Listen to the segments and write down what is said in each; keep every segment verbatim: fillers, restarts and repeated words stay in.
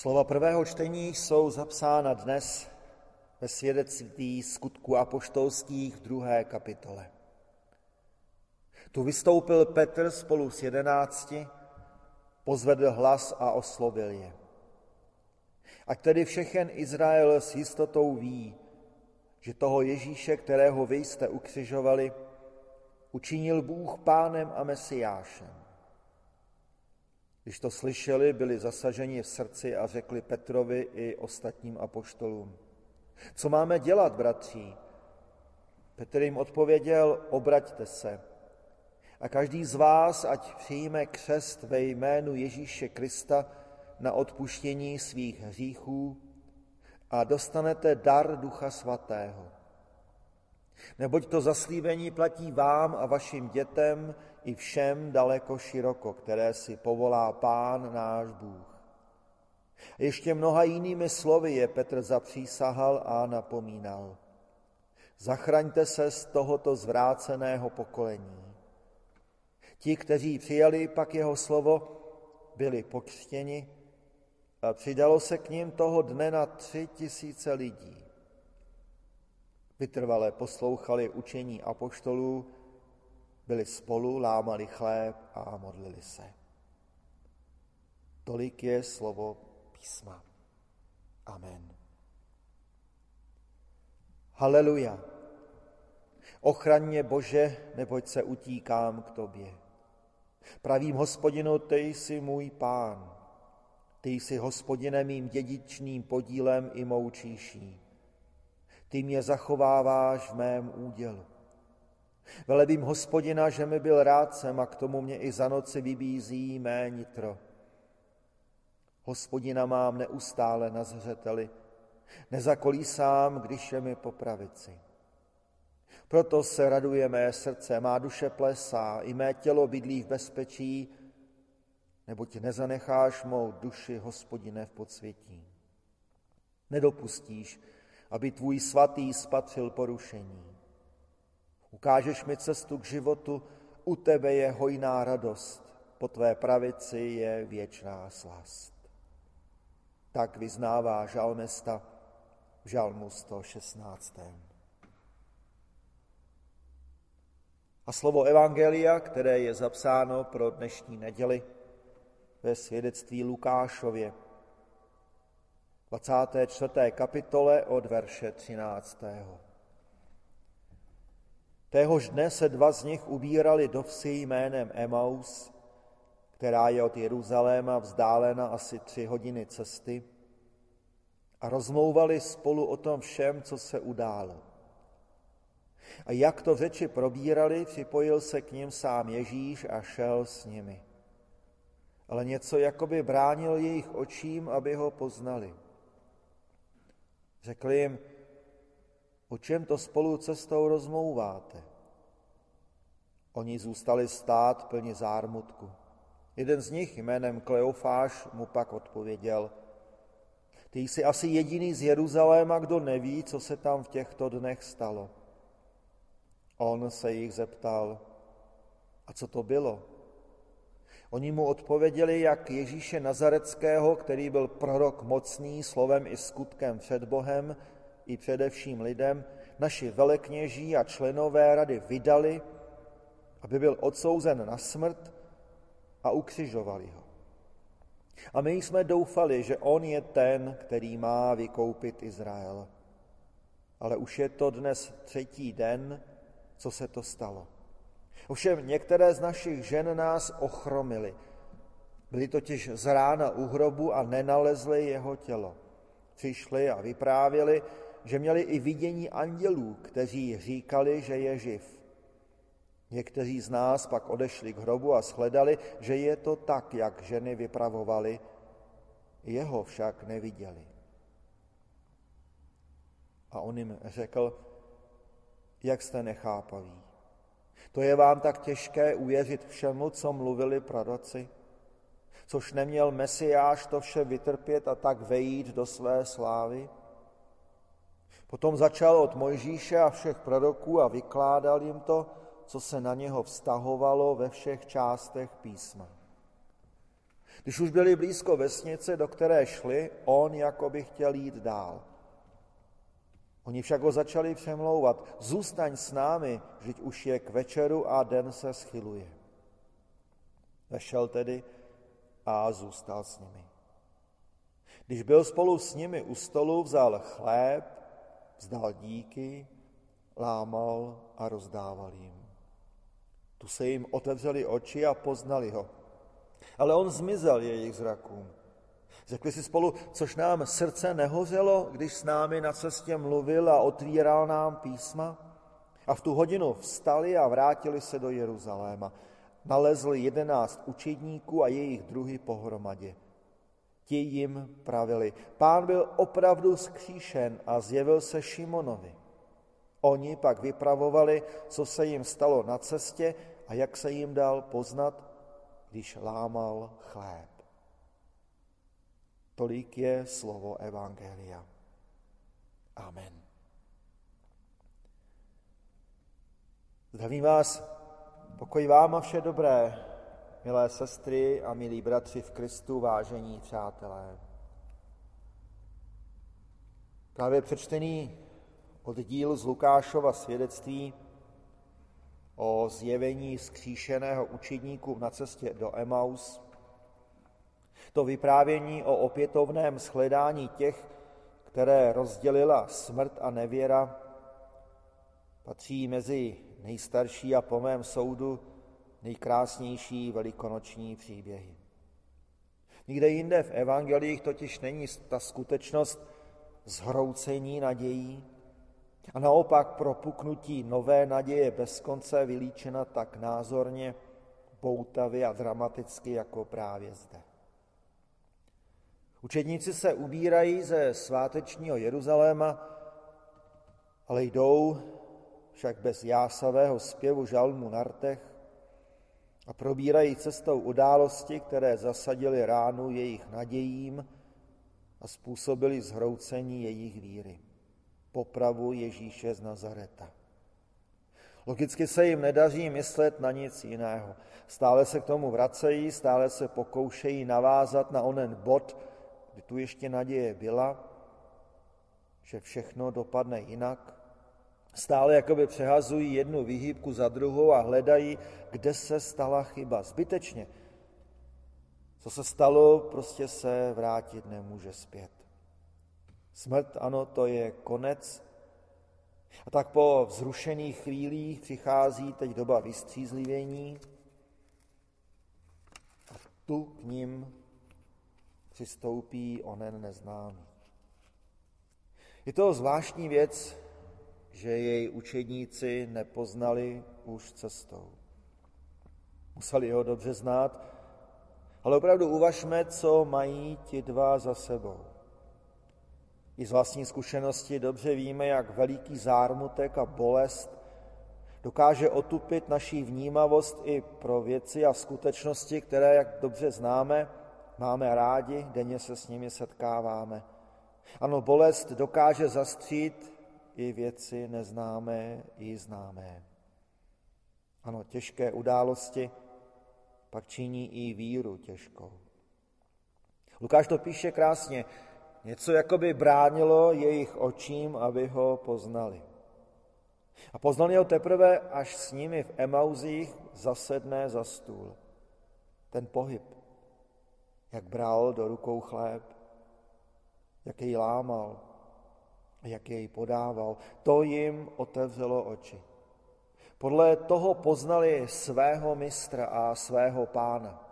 Slova prvého čtení jsou zapsána dnes ve svědectví skutků apoštolských v druhé kapitole. Tu vystoupil Petr spolu s jedenácti, pozvedl hlas a oslovil je. Ať tedy všechen Izrael s jistotou ví, že toho Ježíše, kterého vy jste ukřižovali, učinil Bůh pánem a mesiášem. Když to slyšeli, byli zasaženi v srdci a řekli Petrovi i ostatním apoštolům: Co máme dělat, bratří? Petr jim odpověděl: Obraťte se a každý z vás ať přijme křest ve jménu Ježíše Krista na odpuštění svých hříchů a dostanete dar Ducha Svatého. Neboť to zaslíbení platí vám a vašim dětem i všem daleko široko, které si povolá Pán náš Bůh. Ještě mnoha jinými slovy je Petr zapřísahal a napomínal: Zachraňte se z tohoto zvráceného pokolení. Ti, kteří přijali pak jeho slovo, byli pokřtěni a přidalo se k nim toho dne na tři tisíce lidí. Vytrvale poslouchali učení apoštolů, byli spolu, lámali chléb a modlili se. Tolik je slovo písma. Amen. Haleluja. Ochraň mě, Bože, neboť se utíkám k tobě. Pravím Hospodinu, ty jsi můj Pán. Ty jsi, Hospodine, mým dědičným podílem i mou číší. Ty mě zachováváš v mém údělu. Velebím Hospodina, že mi byl rádcem a k tomu mě i za noci vybízí mé nitro. Hospodina mám neustále na zřeteli, nezakolísám, když je mi po pravici. Proto se raduje mé srdce, má duše plesá, i mé tělo bydlí v bezpečí, neboť nezanecháš mou duši, Hospodine, v podsvětí. Nedopustíš, aby tvůj svatý spatřil porušení. Ukážeš mi cestu k životu, u tebe je hojná radost, po tvé pravici je věčná slast. Tak vyznává žalmista v žalmu sto šestnáctém. A slovo evangelia, které je zapsáno pro dnešní neděli ve svědectví Lukášově, dvacáté čtvrté kapitole od verše třináctého. Téhož dne se dva z nich ubírali do vsi jménem Emaus, která je od Jeruzaléma vzdálena asi tři hodiny cesty, a rozmlouvali spolu o tom všem, co se událo. A jak to řeči probírali, připojil se k nim sám Ježíš a šel s nimi. Ale něco jakoby bránil jejich očím, aby ho poznali. Řekli jim: O čem to spolu cestou rozmlouváte? Oni zůstali stát plni zármutku. Jeden z nich jménem Kleofáš mu pak odpověděl: Ty jsi asi jediný z Jeruzaléma, kdo neví, co se tam v těchto dnech stalo. On se jich zeptal: A co to bylo? Oni mu odpověděli, jak Ježíše Nazareckého, který byl prorok mocný slovem i skutkem před Bohem i především lidem, naši velekněží a členové rady vydali, aby byl odsouzen na smrt, a ukřižovali ho. A my jsme doufali, že on je ten, který má vykoupit Izrael. Ale už je to dnes třetí den, co se to stalo. Ovšem některé z našich žen nás ochromily. Byli totiž z rána u hrobu a nenalezli jeho tělo. Přišli a vyprávěli, že měli i vidění andělů, kteří říkali, že je živ. Někteří z nás pak odešli k hrobu a shledali, že je to tak, jak ženy vypravovali, jeho však neviděli. A on jim řekl: Jak jste nechápaví? To je vám tak těžké uvěřit všemu, co mluvili proroci? Což neměl Mesiáš to vše vytrpět a tak vejít do své slávy? Potom začal od Mojžíše a všech proroků a vykládal jim to, co se na něho vztahovalo ve všech částech písma. Když už byli blízko vesnice, do které šli, on jako by chtěl jít dál. Oni však ho začali přemlouvat: zůstaň s námi, vždyť už je k večeru a den se schyluje. Vešel tedy a zůstal s nimi. Když byl spolu s nimi u stolu, vzal chléb, vzdal díky, lámal a rozdával jim. Tu se jim otevřely oči a poznali ho. Ale on zmizel jejich zrakům. Řekli si spolu: což nám srdce nehořelo, když s námi na cestě mluvil a otvíral nám písma? A v tu hodinu vstali a vrátili se do Jeruzaléma. Nalezli jedenáct učedníků a jejich druhy pohromadě. Ti jim pravili: Pán byl opravdu vzkříšen a zjevil se Šimonovi. Oni pak vypravovali, co se jim stalo na cestě a jak se jim dal poznat, když lámal chléb. Tolik je slovo evangelia. Amen. Zdravím vás, pokoj vám a vše dobré, milé sestry a milí bratři v Kristu, vážení přátelé. Právě přečtený oddíl z Lukášova svědectví o zjevení vzkříšeného učedníků na cestě do Emaus, to vyprávění o opětovném shledání těch, které rozdělila smrt a nevěra, patří mezi nejstarší a po mém soudu nejkrásnější velikonoční příběhy. Nikde jinde v evangelích totiž není ta skutečnost zhroucení nadějí a naopak propuknutí nové naděje bez konce vylíčena tak názorně, poutavě a dramaticky jako právě zde. Učedníci se ubírají ze svátečního Jeruzaléma, ale jdou však bez jásavého zpěvu žalmu na rtech a probírají cestou události, které zasadily ránu jejich nadějím a způsobily zhroucení jejich víry. Popravu Ježíše z Nazareta. Logicky se jim nedaří myslet na nic jiného. Stále se k tomu vracejí, stále se pokoušejí navázat na onen bod, kdy tu ještě naděje byla, že všechno dopadne jinak. Stále jakoby přehazují jednu výhybku za druhou a hledají, kde se stala chyba. Zbytečně. Co se stalo, prostě se vrátit nemůže zpět. Smrt, ano, to je konec. A tak po vzrušených chvílích přichází teď doba vystřízlivění a tu k ním přistoupí onen neznámý. Je to zvláštní věc, že jej učedníci nepoznali už cestou. Museli ho dobře znát, ale opravdu uvažme, co mají ti dva za sebou. I z vlastní zkušenosti dobře víme, jak veliký zármutek a bolest dokáže otupit naši vnímavost i pro věci a skutečnosti, které, jak dobře známe, máme rádi, denně se s nimi setkáváme. Ano, bolest dokáže zastřít i věci neznámé i známé. Ano, těžké události pak činí i víru těžkou. Lukáš to píše krásně. Něco jakoby bránilo jejich očím, aby ho poznali. A poznali ho teprve, až s nimi v Emauzích zasedne za stůl. Ten pohyb, jak bral do rukou chléb, jak jej lámal, jak jej podával, to jim otevřelo oči. Podle toho poznali svého mistra a svého pána.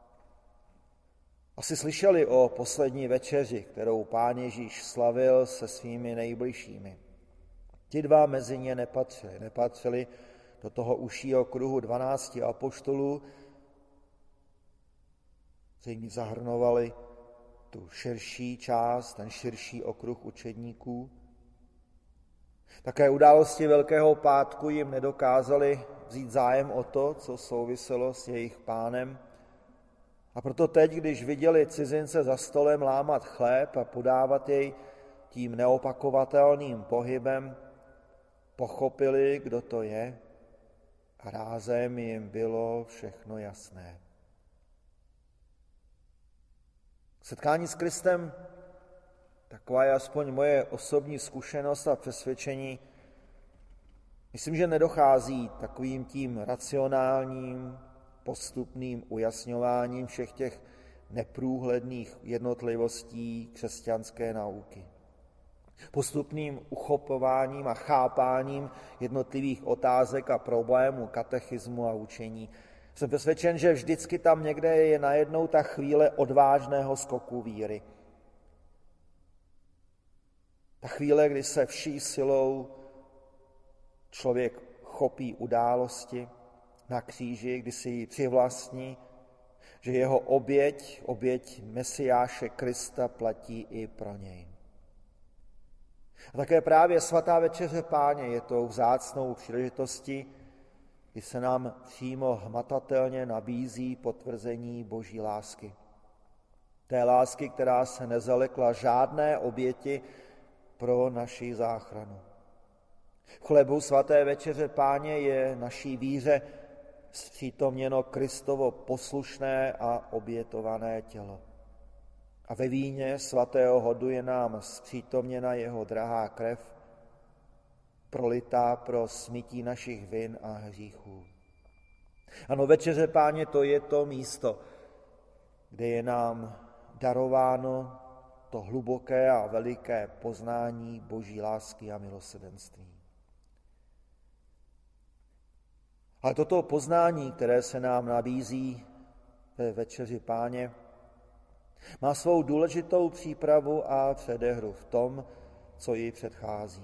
Asi slyšeli o poslední večeři, kterou Pán Ježíš slavil se svými nejbližšími. Ti dva mezi ně nepatřili. Nepatřili do toho užšího kruhu dvanácti apoštolů, kteří zahrnovali tu širší část, ten širší okruh učedníků. Také události Velkého pátku jim nedokázali vzít zájem o to, co souviselo s jejich pánem. A proto teď, když viděli cizince za stolem lámat chléb a podávat jej tím neopakovatelným pohybem, pochopili, kdo to je a rázem jim bylo všechno jasné. Setkání s Kristem, taková je aspoň moje osobní zkušenost a přesvědčení, myslím, že nedochází takovým tím racionálním, postupným ujasňováním všech těch neprůhledných jednotlivostí křesťanské nauky. Postupným uchopováním a chápáním jednotlivých otázek a problémů, katechismu a učení. Jsem přesvědčen, že vždycky tam někde je najednou ta chvíle odvážného skoku víry. Ta chvíle, kdy se vší silou člověk chopí události na kříži, kdy si ji přivlastní, že jeho oběť, oběť Mesiáše Krista platí i pro něj. A také právě svatá večeře Páně je tou vzácnou příležitostí, kdy se nám přímo hmatatelně nabízí potvrzení Boží lásky. Té lásky, která se nezalekla žádné oběti pro naši záchranu. V chlebu svaté večeře Páně je naší víře zpřítomněno Kristovo poslušné a obětované tělo. A ve víně svatého hodu je nám zpřítomněna jeho drahá krev, prolitá pro smytí našich vin a hříchů. Ano, večeře Páně, to je to místo, kde je nám darováno to hluboké a veliké poznání Boží lásky a milosrdenství. Ale toto poznání, které se nám nabízí ve večeři Páně, má svou důležitou přípravu a předehru v tom, co ji předchází.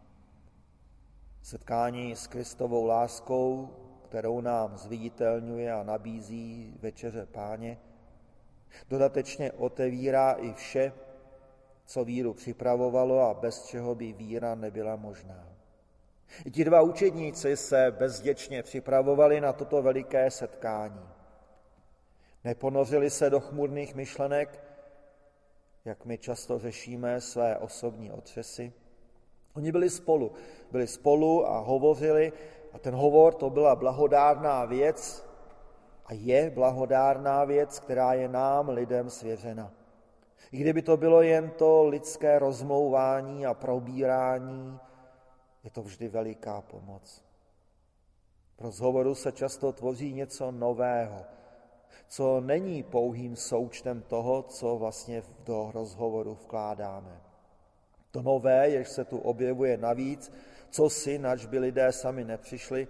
Setkání s Kristovou láskou, kterou nám zviditelňuje a nabízí večeře Páně, dodatečně otevírá i vše, co víru připravovalo a bez čeho by víra nebyla možná. I ti dva učedníci se bezděčně připravovali na toto veliké setkání. Neponořili se do chmurných myšlenek, jak my často řešíme své osobní otřesy. Oni byli spolu, byli spolu a hovořili a ten hovor to byla blahodárná věc a je blahodárná věc, která je nám, lidem, svěřena. I kdyby to bylo jen to lidské rozmlouvání a probírání, je to vždy veliká pomoc. V rozhovoru se často tvoří něco nového, co není pouhým součtem toho, co vlastně do rozhovoru vkládáme. To nové, jež se tu objevuje navíc, co si, nač by lidé sami nepřišli,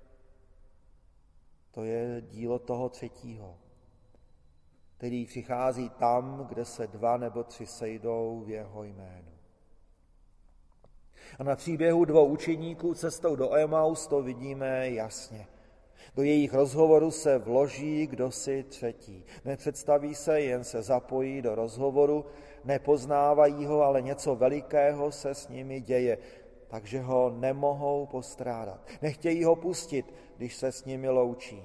to je dílo toho třetího, který přichází tam, kde se dva nebo tři sejdou v jeho jménu. A na příběhu dvou učeníků cestou do Emaus to vidíme jasně. Do jejich rozhovoru se vloží kdosi třetí. Nepředstaví se, jen se zapojí do rozhovoru, nepoznávají ho, ale něco velikého se s nimi děje, takže ho nemohou postrádat. Nechtějí ho pustit, když se s nimi loučí.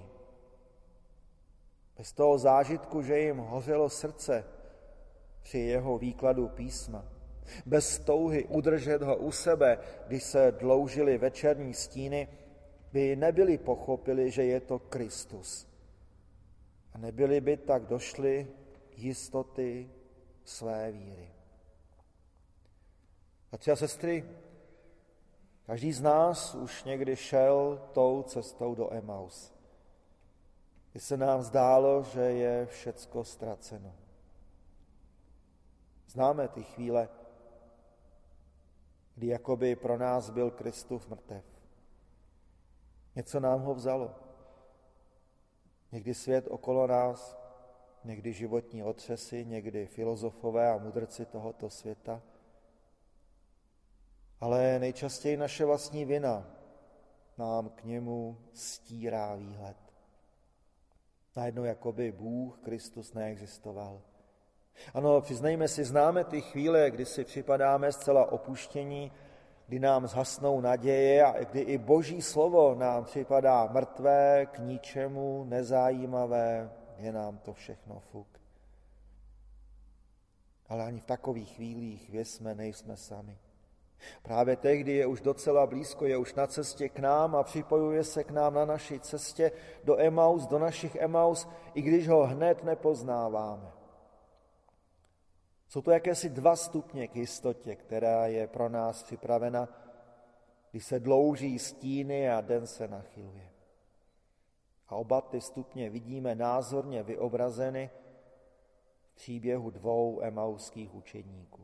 Bez toho zážitku, že jim hořelo srdce při jeho výkladu písma, bez touhy udržet ho u sebe, když se dloužily večerní stíny, by nebyli pochopili, že je to Kristus. A nebyli by tak došli jistoty své víry. Bratři a sestry, každý z nás už někdy šel tou cestou do Emaus, kdy se nám zdálo, že je všecko ztraceno. Známe ty chvíle, kdy jakoby pro nás byl Kristus mrtev. Něco nám ho vzalo. Někdy svět okolo nás, někdy životní otřesy, někdy filozofové a mudrci tohoto světa, ale nejčastěji naše vlastní vina nám k němu stírá výhled. Najednou jakoby Bůh, Kristus neexistoval. Ano, přiznejme si, známe ty chvíle, kdy si připadáme zcela opuštění, kdy nám zhasnou naděje a kdy i Boží slovo nám připadá mrtvé, k ničemu, nezajímavé, je nám to všechno fuk. Ale ani v takových chvílích věřme, nejsme sami. Právě tehdy je už docela blízko, je už na cestě k nám a připojuje se k nám na naší cestě do Emaus, do našich Emaus, i když ho hned nepoznáváme. Jsou to jakési dva stupně k jistotě, která je pro nás připravena, když se dlouží stíny a den se nachyluje. A oba ty stupně vidíme názorně vyobrazeny v příběhu dvou emauských učedníků.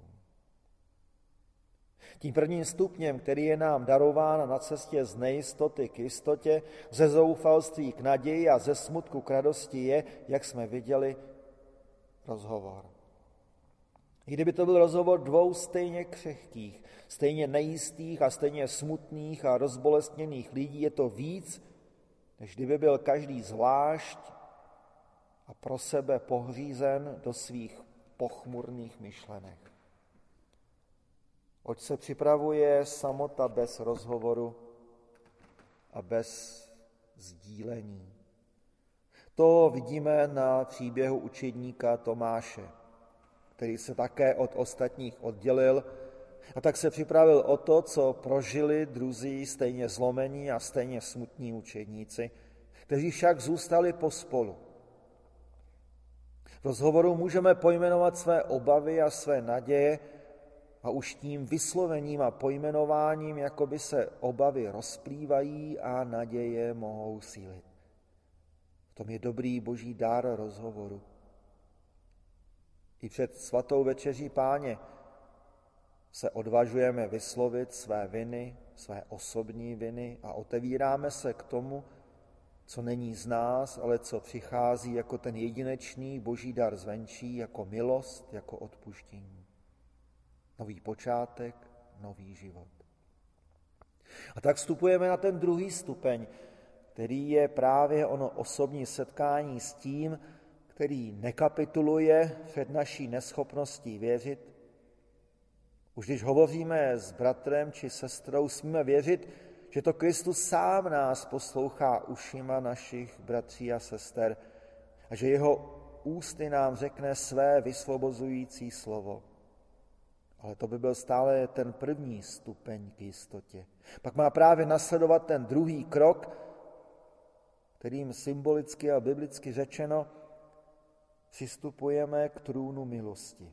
Tím prvním stupněm, který je nám darován na cestě z nejistoty k jistotě, ze zoufalství k naději a ze smutku k radosti, je, jak jsme viděli, rozhovor. I kdyby to byl rozhovor dvou stejně křehkých, stejně nejistých a stejně smutných a rozbolestněných lidí, je to víc, než kdyby byl každý zvlášť a pro sebe pohřízen do svých pochmurných myšlenek. Oč se připravuje samota bez rozhovoru a bez sdílení. To vidíme na příběhu učedníka Tomáše, který se také od ostatních oddělil a tak se připravil o to, co prožili druzí stejně zlomení a stejně smutní učedníci, kteří však zůstali pospolu. V rozhovoru můžeme pojmenovat své obavy a své naděje a už tím vyslovením a pojmenováním jakoby se obavy rozplývají a naděje mohou sílit. V tom je dobrý boží dar rozhovoru. I před svatou večeří Páně se odvažujeme vyslovit své viny, své osobní viny a otevíráme se k tomu, co není z nás, ale co přichází jako ten jedinečný boží dar zvenčí, jako milost, jako odpuštění. Nový počátek, nový život. A tak vstupujeme na ten druhý stupeň, který je právě ono osobní setkání s tím, který nekapituluje před naší neschopností věřit. Už když hovoříme s bratrem či sestrou, smíme věřit, že to Kristus sám nás poslouchá ušima našich bratří a sester a že jeho ústy nám řekne své vysvobozující slovo. Ale to by byl stále ten první stupeň k jistotě. Pak má právě nasledovat ten druhý krok, kterým symbolicky a biblicky řečeno přistupujeme k trůnu milosti.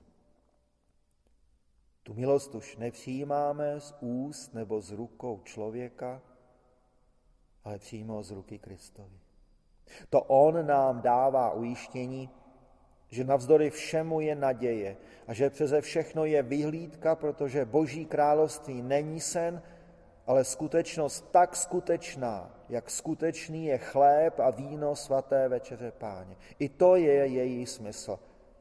Tu milost už nepřijímáme z úst nebo z rukou člověka, ale přímo z ruky Kristovi. To on nám dává ujištění, že navzdory všemu je naděje a že přeze všechno je vyhlídka, protože Boží království není sen, ale skutečnost tak skutečná, jak skutečný je chléb a víno svaté večeře Páně. I to je její smysl.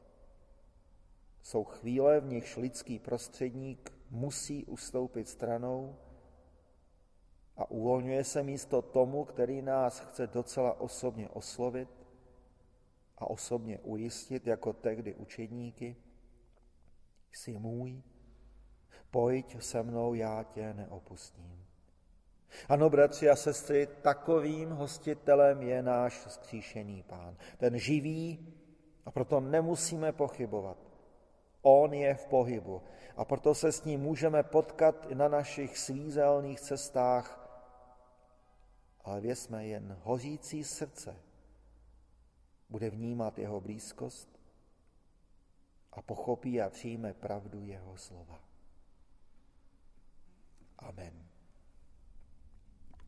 Jsou chvíle, v nichž lidský prostředník musí ustoupit stranou a uvolňuje se místo tomu, který nás chce docela osobně oslovit a osobně ujistit, jako tehdy učedníky. Jsi můj, pojď se mnou, já tě neopustím. Ano, bratři a sestry, takovým hostitelem je náš vzkříšený Pán. Ten živý, a proto nemusíme pochybovat. On je v pohybu a proto se s ním můžeme potkat i na našich svízelných cestách, ale věřme, jen hořící srdce bude vnímat jeho blízkost a pochopí a přijme pravdu jeho slova. Amen.